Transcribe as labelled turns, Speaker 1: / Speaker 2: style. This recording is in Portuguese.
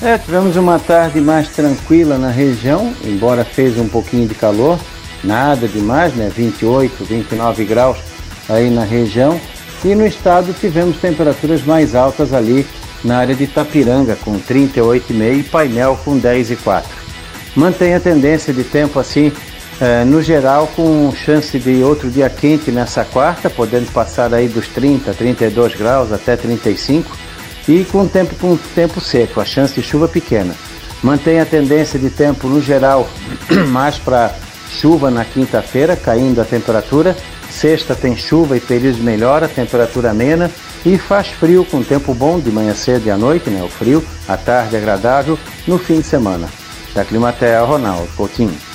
Speaker 1: Tivemos uma tarde mais tranquila na região, embora fez um pouquinho de calor, nada demais, né? 28, 29 graus aí na região. E no estado tivemos temperaturas mais altas ali na área de Itapiranga, com 38,5 e Painel com 10,4. Mantém a tendência de tempo assim, no geral, com chance de outro dia quente nessa quarta, podendo passar aí dos 30, 32 graus até 35. E com tempo seco, a chance de chuva pequena. Mantém a tendência de tempo no geral mais para chuva na quinta-feira, caindo a temperatura. Sexta tem chuva e períodos de melhora, temperatura amena e faz frio com tempo bom de manhã cedo e à noite, né? O frio, à tarde agradável, no fim de semana. Da Climatea, Ronaldo Coutinho.